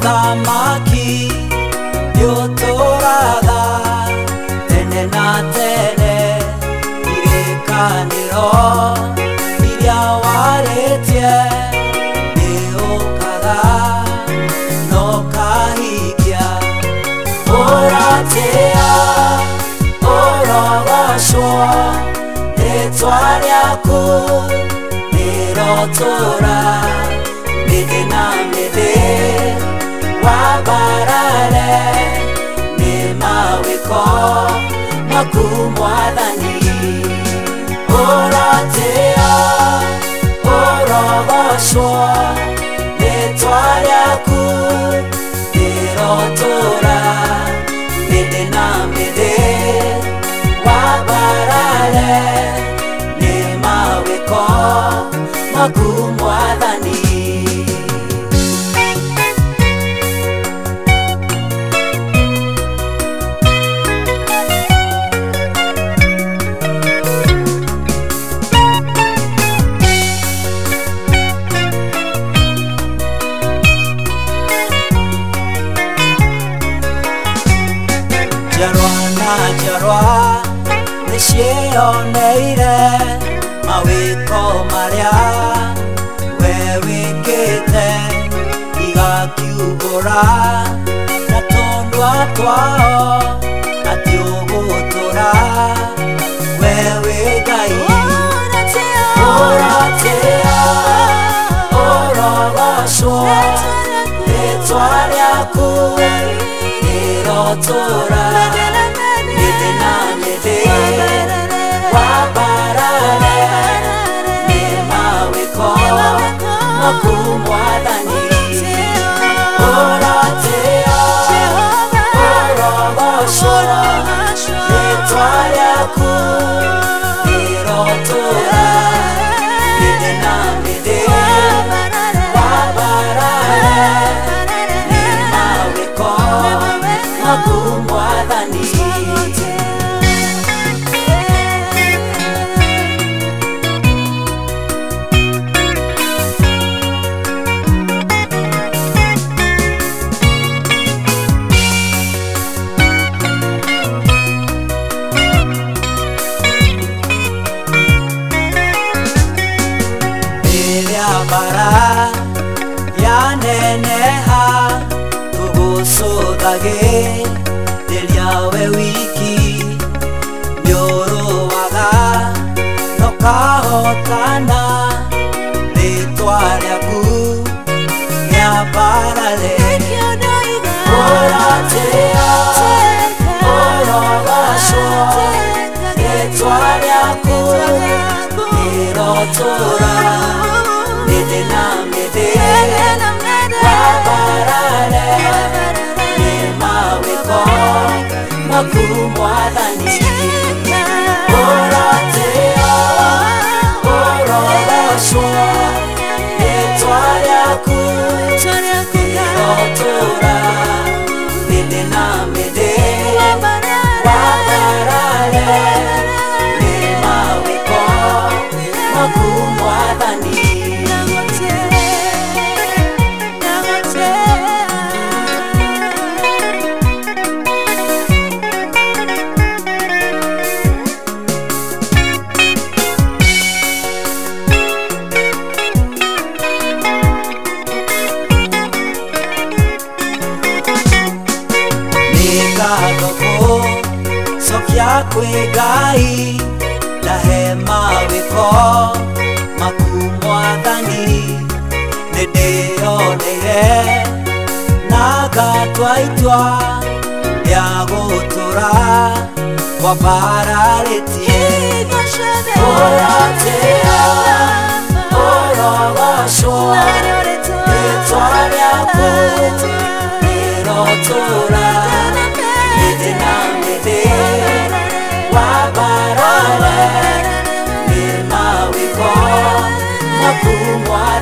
Mũthamaki nĩũtũũraga tene na tene, irekanĩro iria warĩtie nĩũkaga na ũkahingia. Ũratĩĩa ũrogocwo, rĩĩtwa rĩaku nĩrotũũra mĩthĩ na mĩthĩ. Wabarare nĩ mawĩko maku Mwathani. Ũratĩĩa ũrogocwo, rĩĩtwa rĩaku nĩrotũũra mĩthĩ na mĩthĩ. Wabarare nĩ mawĩko maku Mwathani. Njarwa na njarwa nĩciĩyoneire mawĩko marĩa we wĩkĩte, igakiumbũra na tũnua twao atĩ ũgũtũũra we wĩ Ngai. Ũratĩĩa ũrogocwo, rĩĩtwa rĩaku nĩrotũũra mĩthĩ na mĩthĩ. Wabarare nĩ mawĩko maku Mwathani. Ũratĩĩa ũrogocwo, rĩĩtwa rĩaku nĩrotũũra mĩthĩ na mĩthĩ. Wabarare nĩ mawĩko maku Mwathani. Bara yaneneha tũgũcũthagĩrĩria we wiki. Nĩũrũaga na ũkahotana, rĩĩtwa rĩaku nĩambarare. Ũratĩĩa ũrogocwo, rĩĩtwa rĩaku nĩrotũũra mĩthĩ na mĩthĩ. Wabarare nĩ mawĩko maku Mwathani. Ũratĩĩa ũrogocwo, rĩĩtwa rĩaku nĩrotũũra mĩthĩ na mĩthĩ. Wabarare nĩ mawĩko maku Mwathani. Cokia kwĩ Ngai, ndahe mawĩko maku Mwathani. Nĩndĩyoneire na ngatua itua rĩa gũtũũra ngwambararĩtie. Ũratĩĩa ũrogocwo, rĩĩtwa rĩaku nĩrotũũra mĩthĩ na mĩthĩ. Wabarare nĩ mawĩko maku Mwathani.